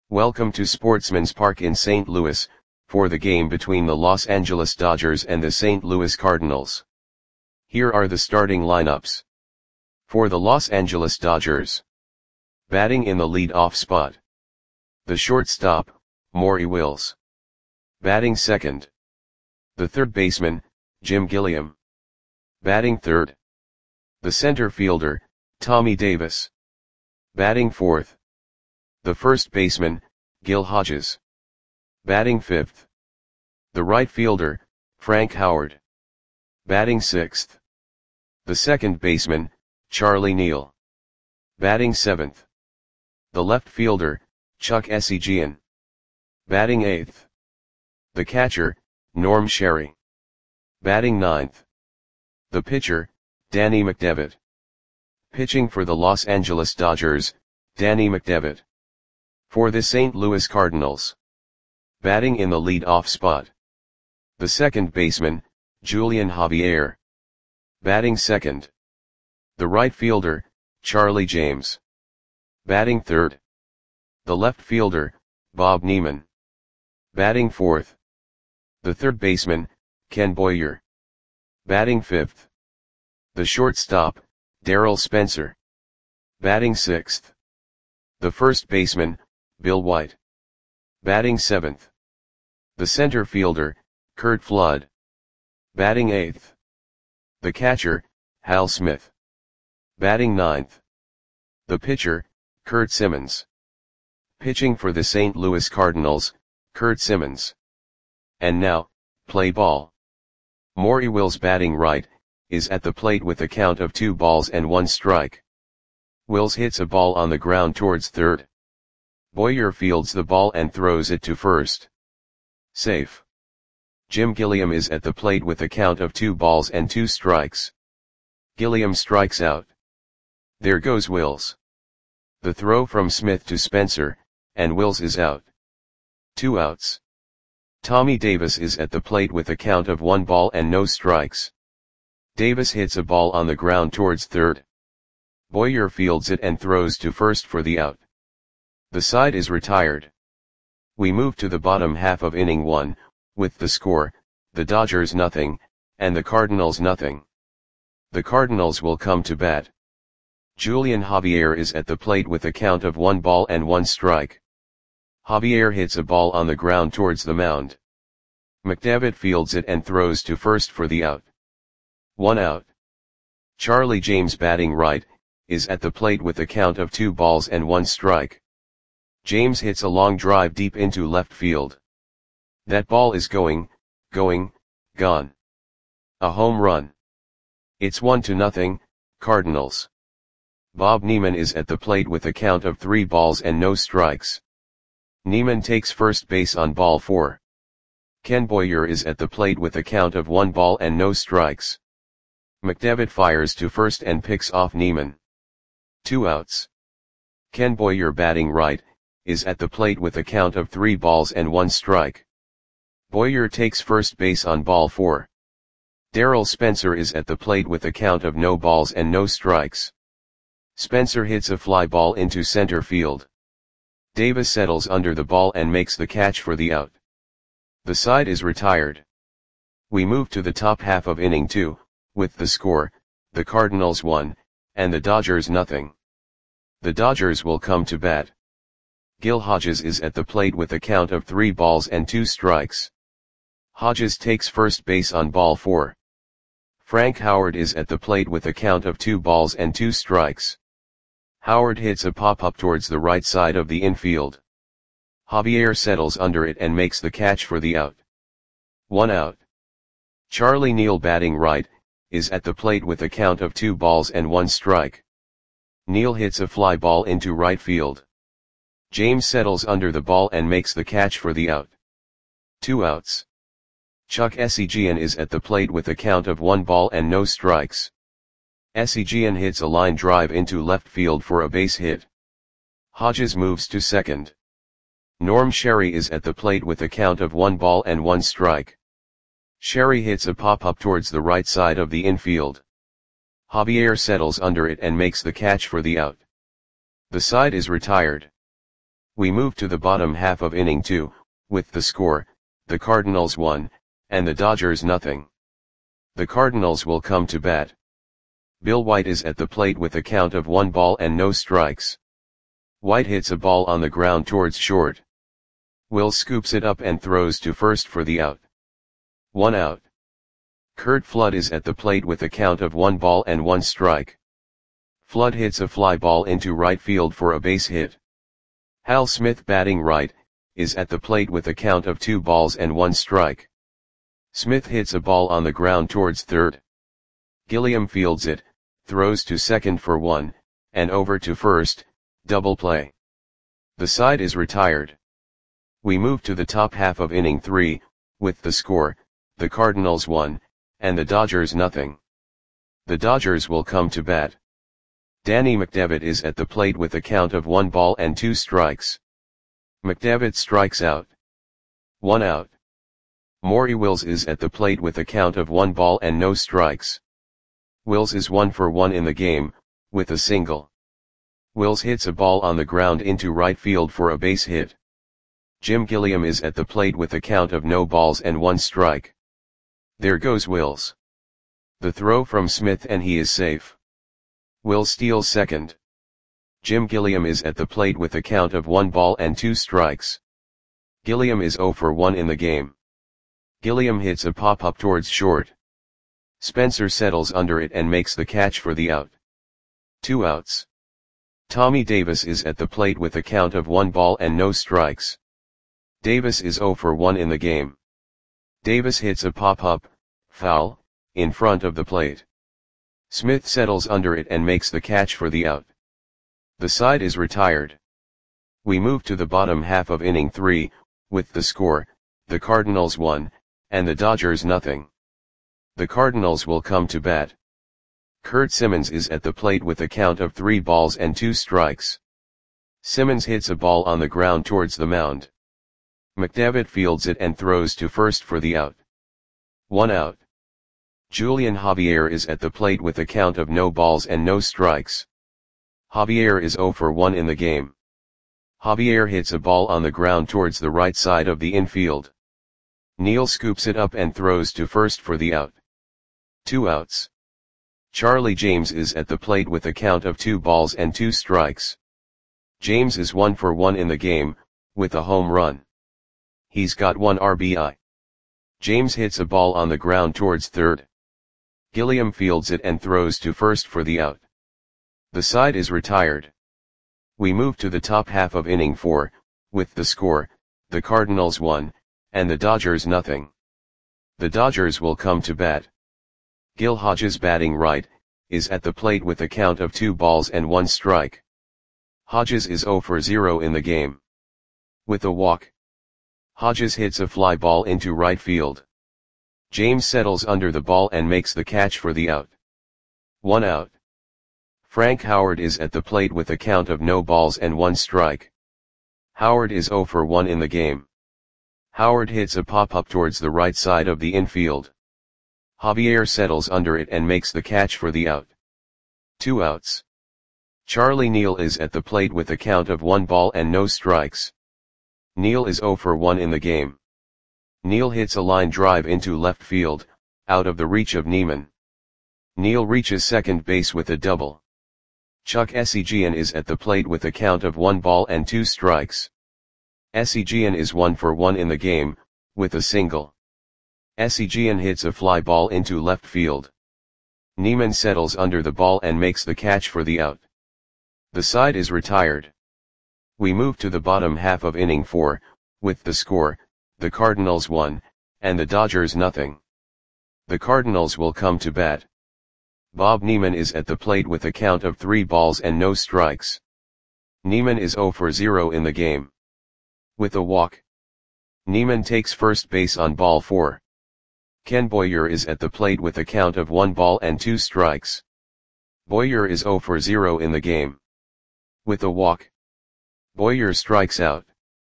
Welcome to Sportsman's Park in St. Louis, for the game between the Los Angeles Dodgers and the St. Louis Cardinals. Here are the starting lineups. For the Los Angeles Dodgers. Batting in the lead-off spot. The shortstop, Maury Wills. Batting second. The third baseman, Jim Gilliam. Batting third. The center fielder, Tommy Davis. Batting fourth. The first baseman, Gil Hodges. Batting fifth. The right fielder, Frank Howard. Batting sixth. The second baseman, Charlie Neal. Batting seventh. The left fielder, Chuck Essegian. Batting eighth. The catcher, Norm Sherry. Batting ninth. The pitcher, Danny McDevitt. Pitching for the Los Angeles Dodgers, Danny McDevitt. For the St. Louis Cardinals. Batting in the lead-off spot. The second baseman, Julian Javier. Batting second. The right fielder, Charlie James. Batting third. The left fielder, Bob Neiman. Batting fourth. The third baseman, Ken Boyer. Batting fifth. The shortstop, Darryl Spencer. Batting sixth. The first baseman, Bill White. Batting seventh. The center fielder, Curt Flood. Batting eighth. The catcher, Hal Smith. Batting ninth. The pitcher, Curt Simmons. Pitching for the St. Louis Cardinals, Curt Simmons. And now, play ball. Maury Wills batting right, is at the plate with a count of 2 balls and 1 strike. Wills hits a ball on the ground towards third. Boyer fields the ball and throws it to first. Safe. Jim Gilliam is at the plate with a count of 2 balls and 2 strikes. Gilliam strikes out. There goes Wills. The throw from Smith to Spencer, and Wills is out. 2 outs. Tommy Davis is at the plate with a count of 1 ball and no strikes. Davis hits a ball on the ground towards third. Boyer fields it and throws to first for the out. The side is retired. We move to the bottom half of inning 1, with the score, the Dodgers nothing, and the Cardinals nothing. The Cardinals will come to bat. Julian Javier is at the plate with a count of 1 ball and 1 strike. Javier hits a ball on the ground towards the mound. McDevitt fields it and throws to first for the out. 1 out. Charlie James batting right, is at the plate with a count of 2 balls and 1 strike. James hits a long drive deep into left field. That ball is gone. A home run. It's 1-0, Cardinals. Bob Neiman is at the plate with a count of 3 balls and no strikes. Neiman takes first base on ball 4. Ken Boyer is at the plate with a count of 1 ball and no strikes. McDevitt fires to first and picks off Neiman. 2 outs. Ken Boyer batting right, is at the plate with a count of 3 balls and 1 strike. Boyer takes first base on ball 4. Darryl Spencer is at the plate with a count of no balls and no strikes. Spencer hits a fly ball into center field. Davis settles under the ball and makes the catch for the out. The side is retired. We move to the top half of inning 2, with the score, the Cardinals 1, and the Dodgers nothing. The Dodgers will come to bat. Gil Hodges is at the plate with a count of 3 balls and 2 strikes. Hodges takes first base on ball 4. Frank Howard is at the plate with a count of 2 balls and 2 strikes. Howard hits a pop-up towards the right side of the infield. Javier settles under it and makes the catch for the out. 1 out. Charlie Neal batting right, is at the plate with a count of 2 balls and 1 strike. Neal hits a fly ball into right field. James settles under the ball and makes the catch for the out. 2 outs. Chuck Essegian is at the plate with a count of 1 ball and no strikes. Essegian hits a line drive into left field for a base hit. Hodges moves to second. Norm Sherry is at the plate with a count of 1 ball and 1 strike. Sherry hits a pop-up towards the right side of the infield. Javier settles under it and makes the catch for the out. The side is retired. We move to the bottom half of inning 2, with the score, the Cardinals 1, and the Dodgers nothing. The Cardinals will come to bat. Bill White is at the plate with a count of 1 ball and no strikes. White hits a ball on the ground towards short. Will scoops it up and throws to first for the out. 1 out. Curt Flood is at the plate with a count of 1 ball and 1 strike. Flood hits a fly ball into right field for a base hit. Hal Smith, batting right, is at the plate with a count of 2 balls and 1 strike. Smith hits a ball on the ground towards third. Gilliam fields it, throws to second for 1, and over to first, double play. The side is retired. We move to the top half of inning 3, with the score, the Cardinals 1, and the Dodgers nothing. The Dodgers will come to bat. Danny McDevitt is at the plate with a count of 1 ball and 2 strikes. McDevitt strikes out. 1 out. Maury Wills is at the plate with a count of 1 ball and no strikes. Wills is 1 for 1 in the game, with a single. Wills hits a ball on the ground into right field for a base hit. Jim Gilliam is at the plate with a count of no balls and 1 strike. There goes Wills. The throw from Smith and he is safe. Wills steals second. Jim Gilliam is at the plate with a count of 1 ball and 2 strikes. Gilliam is 0 for 1 in the game. Gilliam hits a pop-up towards short. Spencer settles under it and makes the catch for the out. 2 outs. Tommy Davis is at the plate with a count of 1 ball and no strikes. Davis is 0 for 1 in the game. Davis hits a pop-up, foul, in front of the plate. Smith settles under it and makes the catch for the out. The side is retired. We move to the bottom half of inning 3, with the score, the Cardinals 1, and the Dodgers nothing. The Cardinals will come to bat. Curt Simmons is at the plate with a count of 3 balls and 2 strikes. Simmons hits a ball on the ground towards the mound. McDevitt fields it and throws to first for the out. 1 out. Julian Javier is at the plate with a count of no balls and no strikes. Javier is 0 for 1 in the game. Javier hits a ball on the ground towards the right side of the infield. Neal scoops it up and throws to first for the out. 2 outs. Charlie James is at the plate with a count of 2 balls and 2 strikes. James is 1 for 1 in the game, with a home run. He's got 1 RBI. James hits a ball on the ground towards third. Gilliam fields it and throws to first for the out. The side is retired. We move to the top half of inning 4, with the score, the Cardinals 1, and the Dodgers nothing. The Dodgers will come to bat. Gil Hodges, batting right, is at the plate with a count of 2 balls and 1 strike. Hodges is 0 for 0 in the game. With a walk. Hodges hits a fly ball into right field. James settles under the ball and makes the catch for the out. 1 out. Frank Howard is at the plate with a count of no balls and 1 strike. Howard is 0 for 1 in the game. Howard hits a pop-up towards the right side of the infield. Javier settles under it and makes the catch for the out. 2 outs. Charlie Neal is at the plate with a count of 1 ball and no strikes. Neal is 0 for 1 in the game. Neal hits a line drive into left field, out of the reach of Neiman. Neal reaches second base with a double. Chuck Essegian is at the plate with a count of 1 ball and 2 strikes. Essegian is 1 for 1 in the game, with a single. Essegian hits a fly ball into left field. Neiman settles under the ball and makes the catch for the out. The side is retired. We move to the bottom half of inning 4, with the score, the Cardinals 1, and the Dodgers nothing. The Cardinals will come to bat. Bob Neiman is at the plate with a count of 3 balls and no strikes. Neiman is 0 for 0 in the game. With a walk. Neiman takes first base on ball 4. Ken Boyer is at the plate with a count of 1 ball and 2 strikes. Boyer is 0 for 0 in the game. With a walk. Boyer strikes out.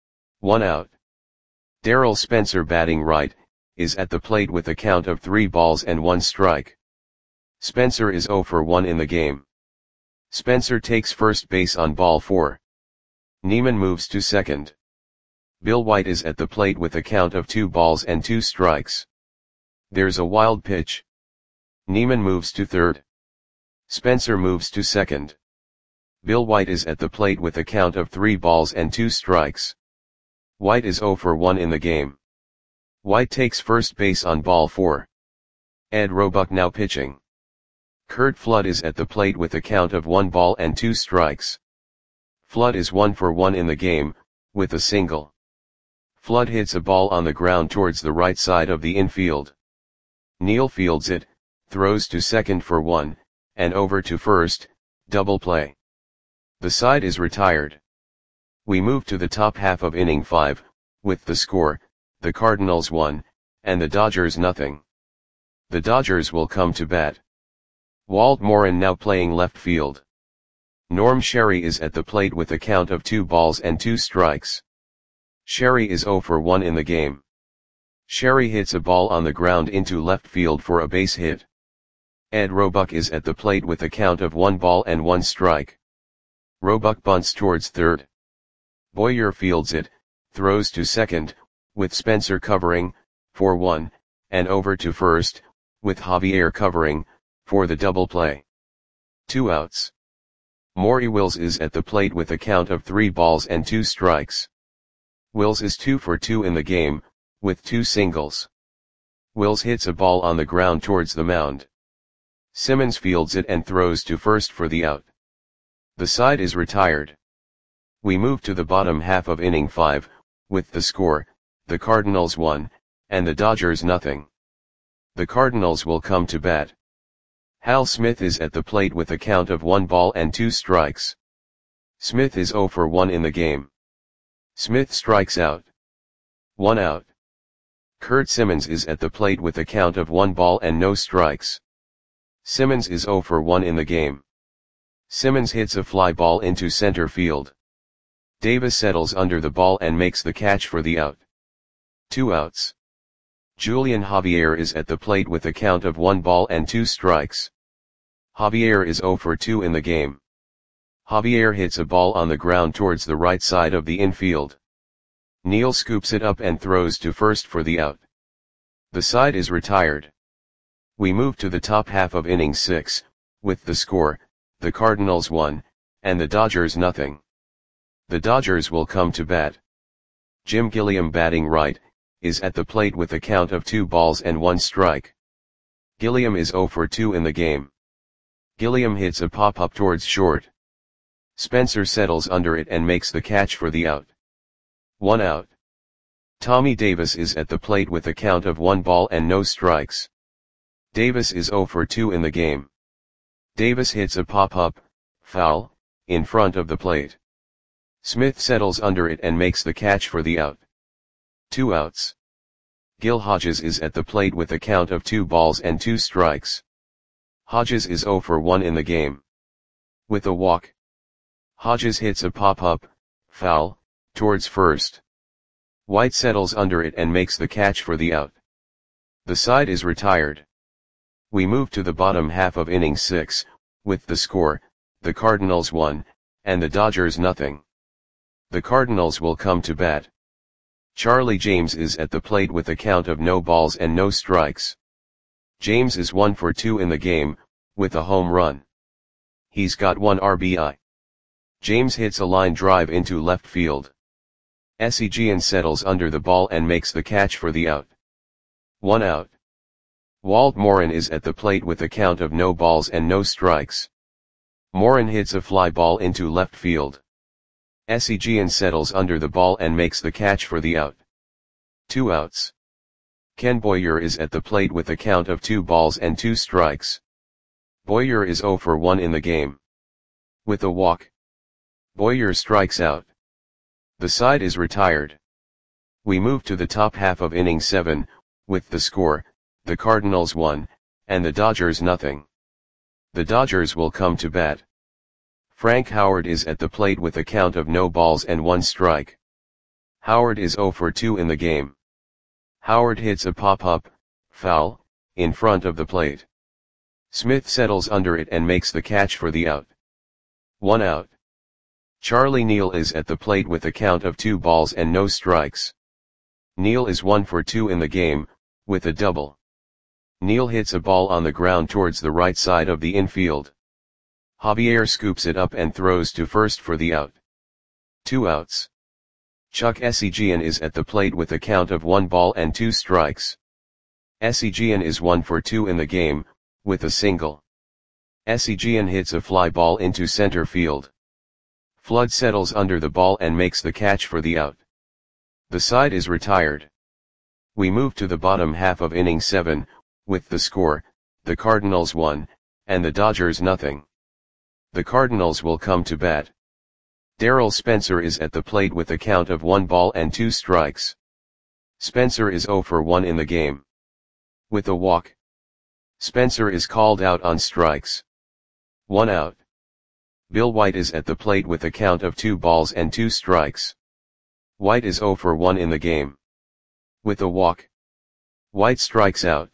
1 out. Darrell Spencer, batting right, is at the plate with a count of 3 balls and 1 strike. Spencer is 0 for 1 in the game. Spencer takes first base on ball 4. Neiman moves to second. Bill White is at the plate with a count of 2 balls and 2 strikes. There's a wild pitch. Neiman moves to third. Spencer moves to second. Bill White is at the plate with a count of 3 balls and 2 strikes. White is 0 for 1 in the game. White takes first base on ball 4. Ed Roebuck now pitching. Curt Flood is at the plate with a count of 1 ball and 2 strikes. Flood is 1 for 1 in the game, with a single. Flood hits a ball on the ground towards the right side of the infield. Neal fields it, throws to second for 1, and over to first, double play. The side is retired. We move to the top half of inning 5, with the score, the Cardinals 1, and the Dodgers nothing. The Dodgers will come to bat. Walt Morin now playing left field. Norm Sherry is at the plate with a count of 2 balls and 2 strikes. Sherry is 0 for 1 in the game. Sherry hits a ball on the ground into left field for a base hit. Ed Roebuck is at the plate with a count of 1 ball and 1 strike. Roebuck bunts towards third. Boyer fields it, throws to second, with Spencer covering, for 1, and over to first, with Javier covering, for the double play. 2 outs. Maury Wills is at the plate with a count of 3 balls and 2 strikes. Wills is 2 for 2 in the game, with 2 singles. Wills hits a ball on the ground towards the mound. Simmons fields it and throws to first for the out. The side is retired. We move to the bottom half of inning 5, with the score, the Cardinals 1, and the Dodgers nothing. The Cardinals will come to bat. Hal Smith is at the plate with a count of 1 ball and 2 strikes. Smith is 0 for 1 in the game. Smith strikes out. 1 out. Curt Simmons is at the plate with a count of 1 ball and no strikes. Simmons is 0 for 1 in the game. Simmons hits a fly ball into center field. Davis settles under the ball and makes the catch for the out. 2 outs. Julian Javier is at the plate with a count of 1 ball and 2 strikes. Javier is 0 for 2 in the game. Javier hits a ball on the ground towards the right side of the infield. Neal scoops it up and throws to first for the out. The side is retired. We move to the top half of inning 6, with the score, the Cardinals 1, and the Dodgers nothing. The Dodgers will come to bat. Jim Gilliam batting right, is at the plate with a count of 2 balls and 1 strike. Gilliam is 0 for 2 in the game. Gilliam hits a pop-up towards short. Spencer settles under it and makes the catch for the out. 1 out. Tommy Davis is at the plate with a count of 1 ball and no strikes. Davis is 0 for 2 in the game. Davis hits a pop-up, foul, in front of the plate. Smith settles under it and makes the catch for the out. 2 outs. Gil Hodges is at the plate with a count of 2 balls and 2 strikes. Hodges is 0 for 1 in the game. With a walk. Hodges hits a pop-up, foul, towards first. White settles under it and makes the catch for the out. The side is retired. We move to the bottom half of inning 6, with the score, the Cardinals 1, and the Dodgers nothing. The Cardinals will come to bat. Charlie James is at the plate with a count of no balls and no strikes. James is 1 for 2 in the game, with a home run. He's got 1 RBI. James hits a line drive into left field. Seguin settles under the ball and makes the catch for the out. 1 out. Walt Morin is at the plate with a count of no balls and no strikes. Morin hits a fly ball into left field. Seguin settles under the ball and makes the catch for the out. 2 outs. Ken Boyer is at the plate with a count of 2 balls and 2 strikes. Boyer is 0 for 1 in the game. With a walk. Boyer strikes out. The side is retired. We move to the top half of inning 7, with the score, the Cardinals 1, and the Dodgers nothing. The Dodgers will come to bat. Frank Howard is at the plate with a count of no balls and 1 strike. Howard is 0 for 2 in the game. Howard hits a pop-up, foul, in front of the plate. Smith settles under it and makes the catch for the out. 1 out. Charlie Neal is at the plate with a count of 2 balls and no strikes. Neal is 1 for 2 in the game, with a double. Neal hits a ball on the ground towards the right side of the infield. Javier scoops it up and throws to first for the out. 2 outs. Chuck Esigian is at the plate with a count of 1 ball and 2 strikes. Esigian is 1 for 2 in the game, with a single. Esigian hits a fly ball into center field. Flood settles under the ball and makes the catch for the out. The side is retired. We move to the bottom half of inning 7, with the score, the Cardinals 1, and the Dodgers nothing. The Cardinals will come to bat. Darryl Spencer is at the plate with a count of 1 ball and 2 strikes. Spencer is 0 for 1 in the game. With a walk. Spencer is called out on strikes. 1 out. Bill White is at the plate with a count of 2 balls and 2 strikes. White is 0 for 1 in the game. With a walk. White strikes out.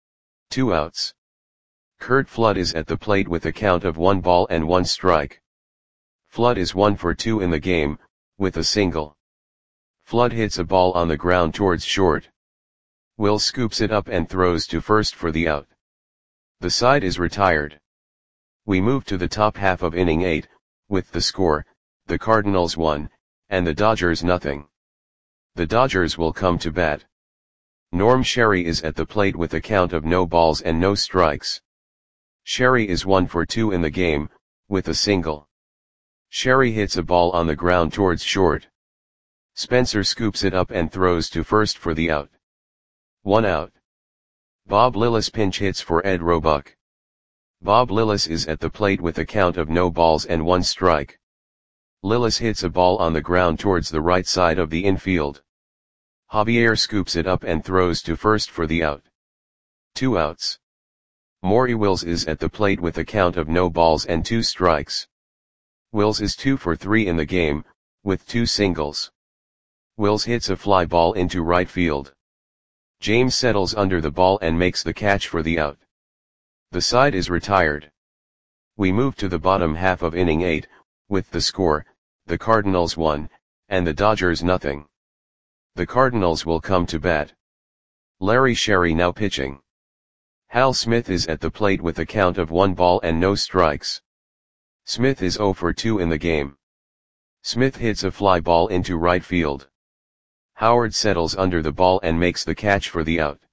2 outs. Curt Flood is at the plate with a count of 1 ball and 1 strike. Flood is 1 for 2 in the game, with a single. Flood hits a ball on the ground towards short. Will scoops it up and throws to first for the out. The side is retired. We move to the top half of inning 8, with the score, the Cardinals 1, and the Dodgers nothing. The Dodgers will come to bat. Norm Sherry is at the plate with a count of no balls and no strikes. Sherry is 1 for 2 in the game, with a single. Sherry hits a ball on the ground towards short. Spencer scoops it up and throws to first for the out. 1 out. Bob Lillis pinch hits for Ed Roebuck. Bob Lillis is at the plate with a count of no balls and 1 strike. Lillis hits a ball on the ground towards the right side of the infield. Javier scoops it up and throws to first for the out. 2 outs. Maury Wills is at the plate with a count of no balls and 2 strikes. Wills is 2 for 3 in the game, with 2 singles. Wills hits a fly ball into right field. James settles under the ball and makes the catch for the out. The side is retired. We move to the bottom half of inning 8, with the score, the Cardinals 1, and the Dodgers nothing. The Cardinals will come to bat. Larry Sherry now pitching. Hal Smith is at the plate with a count of 1 ball and no strikes. Smith is 0 for 2 in the game. Smith hits a fly ball into right field. Howard settles under the ball and makes the catch for the out.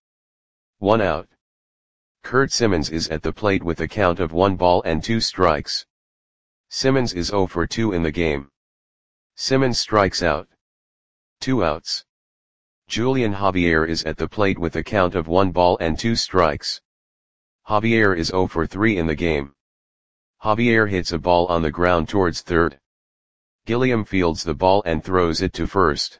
1 out. Kurt Simmons is at the plate with a count of 1 ball and 2 strikes. Simmons is 0 for 2 in the game. Simmons strikes out. 2 outs. Julian Javier is at the plate with a count of 1 ball and 2 strikes. Javier is 0 for 3 in the game. Javier hits a ball on the ground towards third. Gilliam fields the ball and throws it to first.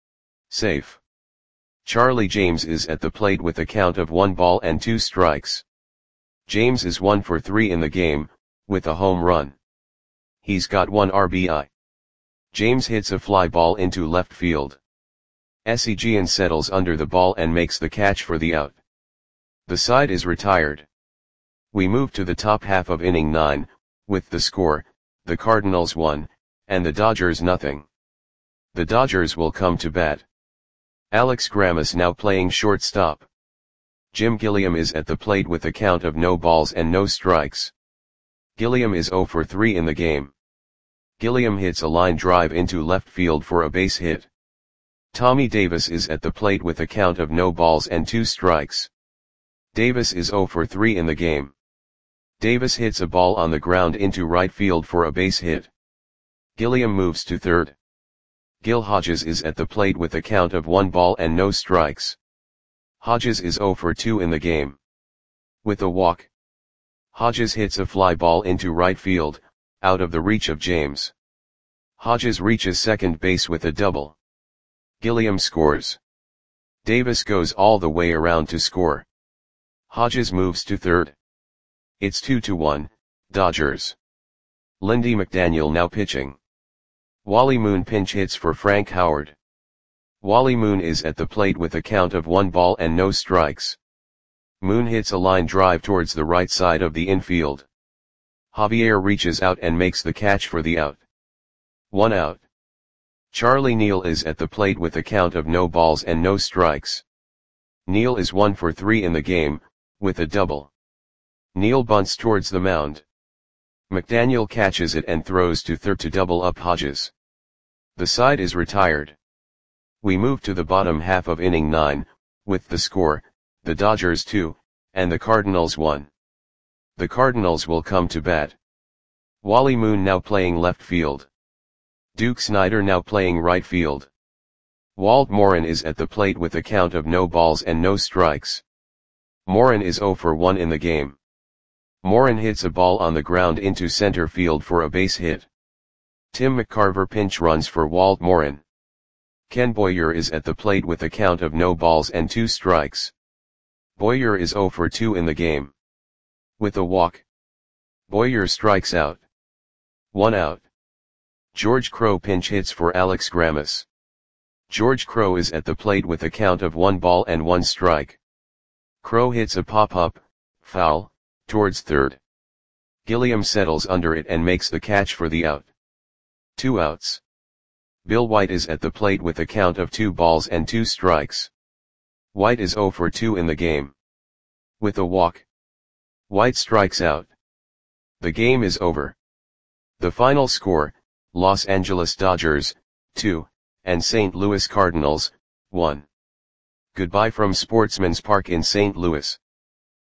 Safe. Charlie James is at the plate with a count of 1 ball and 2 strikes. James is 1 for 3 in the game, with a home run. He's got 1 RBI. James hits a fly ball into left field. Esigian settles under the ball and makes the catch for the out. The side is retired. We move to the top half of inning 9, with the score, the Cardinals 1, and the Dodgers nothing. The Dodgers will come to bat. Alex Grammas now playing shortstop. Jim Gilliam is at the plate with a count of no balls and no strikes. Gilliam is 0 for 3 in the game. Gilliam hits a line drive into left field for a base hit. Tommy Davis is at the plate with a count of no balls and 2 strikes. Davis is 0 for 3 in the game. Davis hits a ball on the ground into right field for a base hit. Gilliam moves to third. Gil Hodges is at the plate with a count of 1 ball and no strikes. Hodges is 0 for 2 in the game. With a walk. Hodges hits a fly ball into right field, out of the reach of James. Hodges reaches second base with a double. Gilliam scores. Davis goes all the way around to score. Hodges moves to third. It's 2-1, Dodgers. Lindy McDaniel now pitching. Wally Moon pinch hits for Frank Howard. Wally Moon is at the plate with a count of 1 ball and no strikes. Moon hits a line drive towards the right side of the infield. Javier reaches out and makes the catch for the out. 1 out. Charlie Neal is at the plate with a count of no balls and no strikes. Neal is 1 for 3 in the game, with a double. Neal bunts towards the mound. McDaniel catches it and throws to third to double up Hodges. The side is retired. We move to the bottom half of inning 9, with the score, the Dodgers 2, and the Cardinals 1. The Cardinals will come to bat. Wally Moon now playing left field. Duke Snider now playing right field. Walt Morin is at the plate with a count of no balls and no strikes. Morin is 0 for 1 in the game. Morin hits a ball on the ground into center field for a base hit. Tim McCarver pinch runs for Walt Morin. Ken Boyer is at the plate with a count of no balls and 2 strikes. Boyer is 0 for 2 in the game. With a walk, Boyer strikes out. 1 out. George Crowe pinch hits for Alex Grammas. George Crowe is at the plate with a count of 1 ball and 1 strike. Crowe hits a pop-up, foul, towards third. Gilliam settles under it and makes the catch for the out. 2 outs. Bill White is at the plate with a count of 2 balls and 2 strikes. White is 0 for 2 in the game. With a walk, White strikes out. The game is over. The final score, Los Angeles Dodgers, 2, and St. Louis Cardinals, 1. Goodbye from Sportsman's Park in St. Louis.